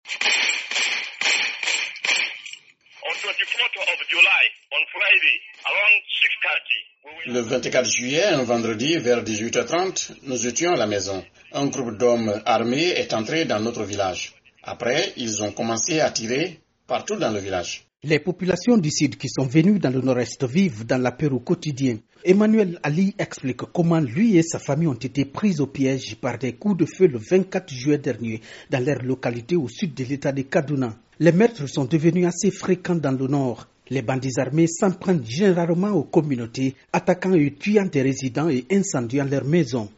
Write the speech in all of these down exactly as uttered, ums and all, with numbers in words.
Le vingt-quatre juillet, un vendredi, vers dix-huit heures trente, nous étions à la maison. Un groupe d'hommes armés est entré dans notre village. Après, ils ont commencé à tirer partout dans le village. Les populations du sud qui sont venues dans le nord-est vivent dans la peur au quotidien. Emmanuel Ali explique comment lui et sa famille ont été pris au piège par des coups de feu le vingt-quatre juillet dernier dans leur localité au sud de l'état de Kaduna. Les meurtres sont devenus assez fréquents dans le nord. Les bandits armés s'en prennent généralement aux communautés, attaquant et tuant des résidents et incendiant leurs maisons.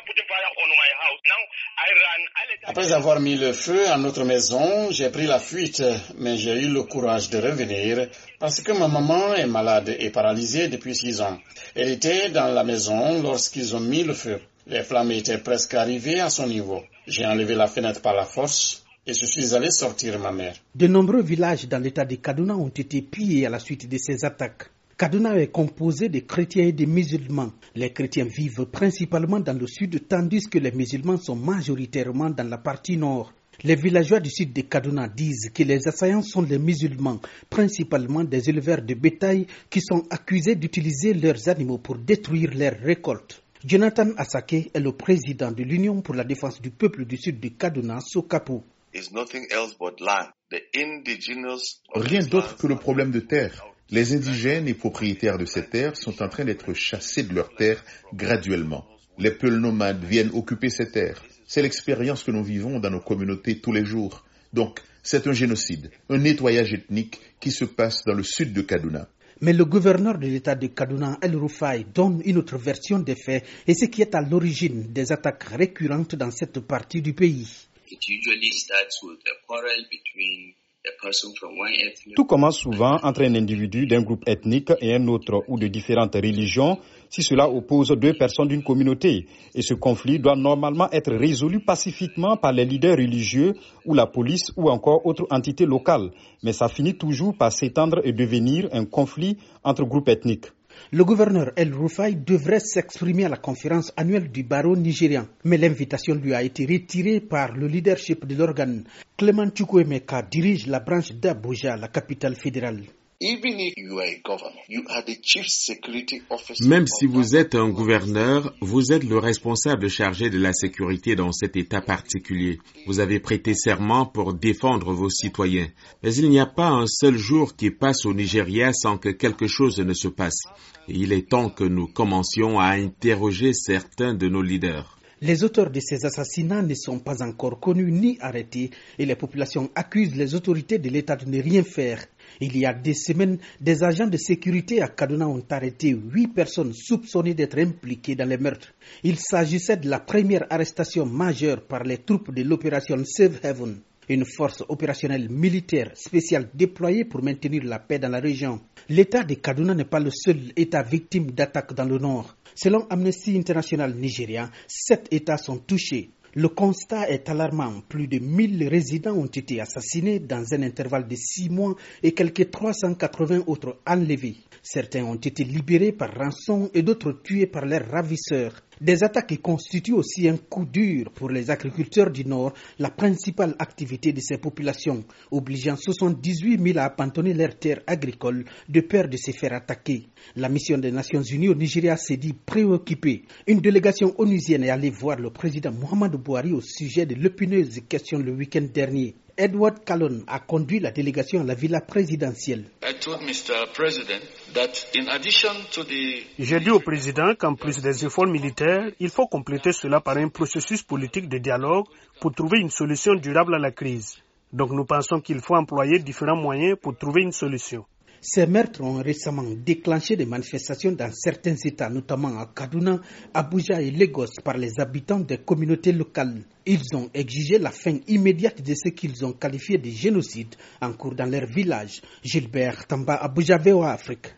Après avoir mis le feu à notre maison, j'ai pris la fuite, mais j'ai eu le courage de revenir parce que ma maman est malade et paralysée depuis six ans. Elle était dans la maison lorsqu'ils ont mis le feu. Les flammes étaient presque arrivées à son niveau. J'ai enlevé la fenêtre par la force et je suis allé sortir ma mère. De nombreux villages dans l'état de Kaduna ont été pillés à la suite de ces attaques. Kaduna est composé de chrétiens et de musulmans. Les chrétiens vivent principalement dans le sud, tandis que les musulmans sont majoritairement dans la partie nord. Les villageois du sud de Kaduna disent que les assaillants sont les musulmans, principalement des éleveurs de bétail qui sont accusés d'utiliser leurs animaux pour détruire leurs récoltes. Jonathan Asake est le président de l'Union pour la défense du peuple du sud de Kaduna, Sokapo. Rien d'autre que le problème de terre. Les indigènes et propriétaires de ces terres sont en train d'être chassés de leurs terres graduellement. Les peuples nomades viennent occuper ces terres. C'est l'expérience que nous vivons dans nos communautés tous les jours. Donc, c'est un génocide, un nettoyage ethnique qui se passe dans le sud de Kaduna. Mais le gouverneur de l'état de Kaduna, El Rufai, donne une autre version des faits et ce qui est à l'origine des attaques récurrentes dans cette partie du pays. Tout commence souvent entre un individu d'un groupe ethnique et un autre ou de différentes religions si cela oppose deux personnes d'une communauté. Et ce conflit doit normalement être résolu pacifiquement par les leaders religieux ou la police ou encore autre entité locale. Mais ça finit toujours par s'étendre et devenir un conflit entre groupes ethniques. Le gouverneur El Rufai devrait s'exprimer à la conférence annuelle du barreau nigérian, mais l'invitation lui a été retirée par le leadership de l'organe. Clément Chukwuemeka dirige la branche d'Abuja, la capitale fédérale. Même si vous êtes un gouverneur, vous êtes le responsable chargé de la sécurité dans cet État particulier. Vous avez prêté serment pour défendre vos citoyens. Mais il n'y a pas un seul jour qui passe au Nigeria sans que quelque chose ne se passe. Et il est temps que nous commencions à interroger certains de nos leaders. Les auteurs de ces assassinats ne sont pas encore connus ni arrêtés et les populations accusent les autorités de l'État de ne rien faire. Il y a des semaines, des agents de sécurité à Kaduna ont arrêté huit personnes soupçonnées d'être impliquées dans les meurtres. Il s'agissait de la première arrestation majeure par les troupes de l'opération Safe Haven, une force opérationnelle militaire spéciale déployée pour maintenir la paix dans la région. L'État de Kaduna n'est pas le seul État victime d'attaques dans le nord. Selon Amnesty International Nigeria, sept États sont touchés. Le constat est alarmant. Plus de mille résidents ont été assassinés dans un intervalle de six mois et quelques trois cent quatre-vingts autres enlevés. Certains ont été libérés par rançon et d'autres tués par leurs ravisseurs. Des attaques qui constituent aussi un coup dur pour les agriculteurs du Nord, la principale activité de ces populations, obligeant soixante-dix-huit mille à abandonner leurs terres agricoles de peur de se faire attaquer. La mission des Nations Unies au Nigeria s'est dit préoccupée. Une délégation onusienne est allée voir le président Muhammadu Buhari au sujet de l'épineuse question le week-end dernier. Edward Callon a conduit la délégation à la villa présidentielle. J'ai dit au président qu'en plus des efforts militaires, il faut compléter cela par un processus politique de dialogue pour trouver une solution durable à la crise. Donc nous pensons qu'il faut employer différents moyens pour trouver une solution. Ces meurtres ont récemment déclenché des manifestations dans certains États, notamment à Kaduna, Abuja et Lagos, par les habitants des communautés locales. Ils ont exigé la fin immédiate de ce qu'ils ont qualifié de génocide en cours dans leur village. Gilbert Tamba, Abuja, V O A Afrique.